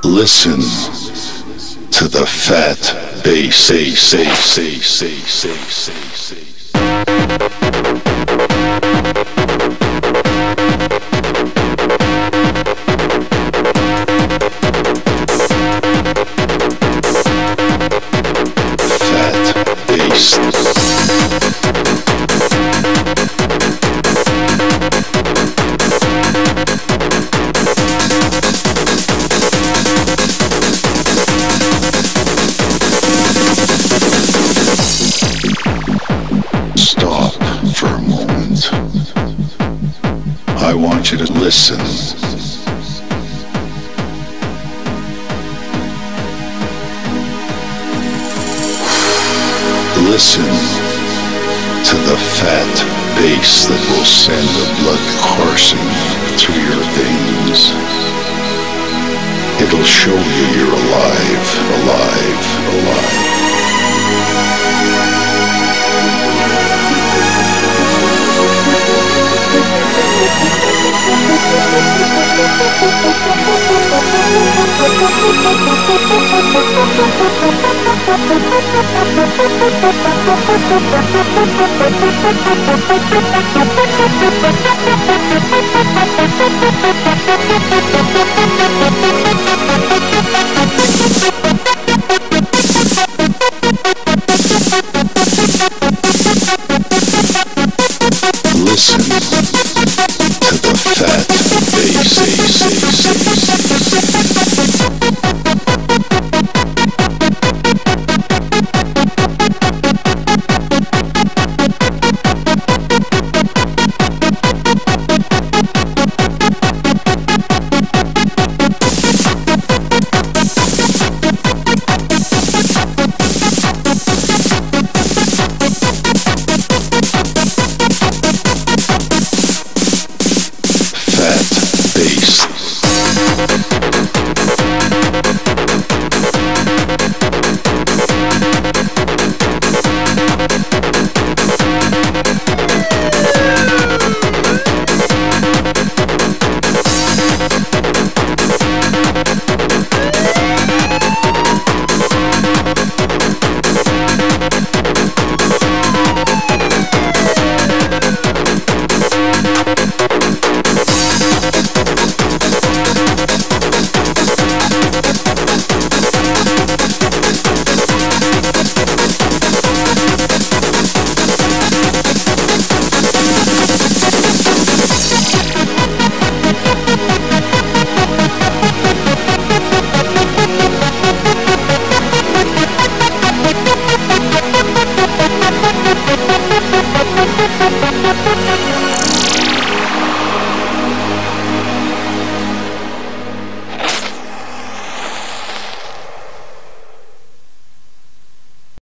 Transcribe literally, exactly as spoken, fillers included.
Listen to the fat bass. Say, say, say, say, say, say, say. Stop for a moment. I want you to listen. Listen to the fat bass that will send the blood coursing through your veins. It'll show you you're alive, alive, alive.